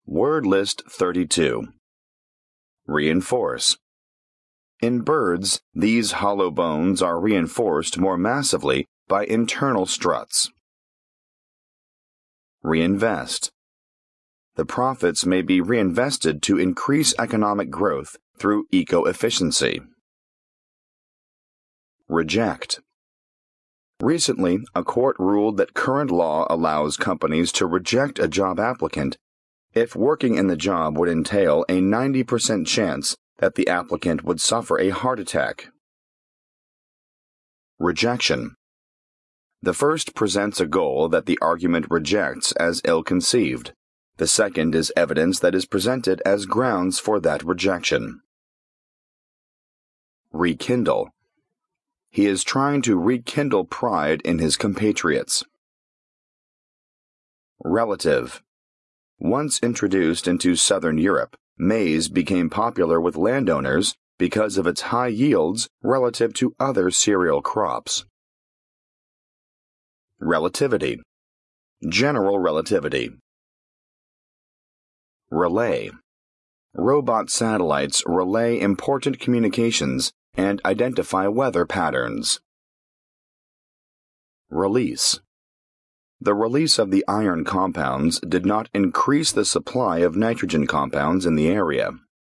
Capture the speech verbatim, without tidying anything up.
Word list thirty-two. Reinforce. In birds, these hollow bones are reinforced more massively by internal struts. Reinvest. The profits may be reinvested to increase economic growth through eco-efficiency. Reject. Recently, a court ruled that current law allows companies to reject a job applicant if working in the job would entail a ninety percent chance that the applicant would suffer a heart attack. Rejection. The first presents a goal that the argument rejects as ill-conceived. The second is evidence that is presented as grounds for that rejection. Rekindle. He is trying to rekindle pride in his compatriots. Relative. Once introduced into southern Europe, maize became popular with landowners because of its high yields relative to other cereal crops. Relativity. General relativity. Relay. Robot satellites relay important communications and identify weather patterns. Release. The release of the iron compounds did not increase the supply of nitrogen compounds in the area.